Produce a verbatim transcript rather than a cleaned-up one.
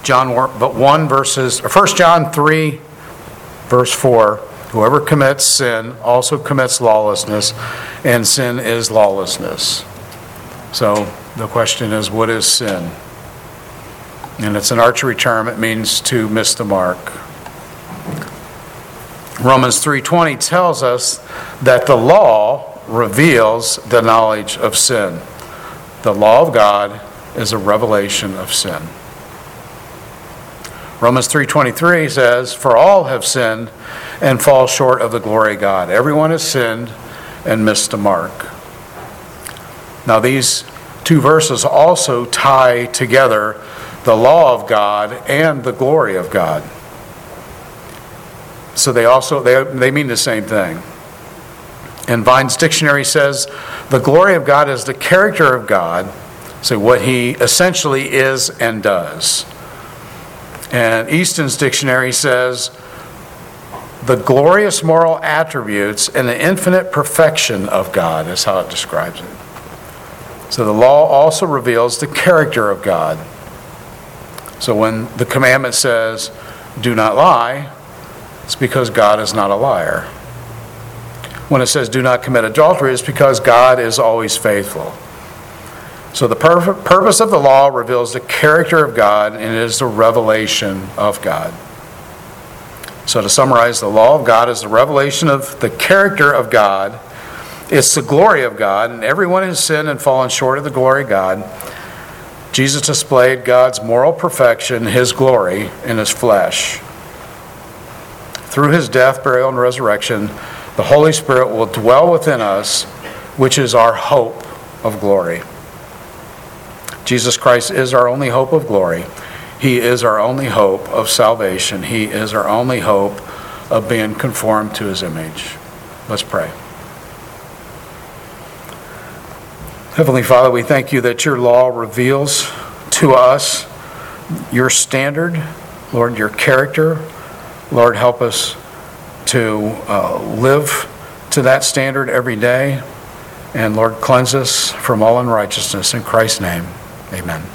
John one verses, or First John three, verse four, whoever commits sin also commits lawlessness, and sin is lawlessness. So the question is, what is sin? And it's an archery term. It means to miss the mark. Romans three twenty tells us that the law reveals the knowledge of sin. The law of God is a revelation of sin. Romans three twenty-three says, "For all have sinned and fall short of the glory of God." Everyone has sinned and missed the mark. Now these two verses also tie together the law of God and the glory of God. So they also they, they mean the same thing. And Vine's dictionary says the glory of God is the character of God, so what he essentially is and does. And Easton's dictionary says the glorious moral attributes and the infinite perfection of God is how it describes it. So the law also reveals the character of God. So when the commandment says, "Do not lie," it's because God is not a liar. When it says, "Do not commit adultery," it's because God is always faithful. So the pur- purpose of the law reveals the character of God, and it is the revelation of God. So to summarize, the law of God is the revelation of the character of God. It's the glory of God, and everyone has sinned and fallen short of the glory of God. Jesus displayed God's moral perfection, his glory, in his flesh. Through his death, burial, and resurrection, the Holy Spirit will dwell within us, which is our hope of glory. Jesus Christ is our only hope of glory. He is our only hope of salvation. He is our only hope of being conformed to his image. Let's pray. Heavenly Father, we thank you that your law reveals to us your standard, Lord, your character. Lord, help us to uh, live to that standard every day. And Lord, cleanse us from all unrighteousness. In Christ's name, amen.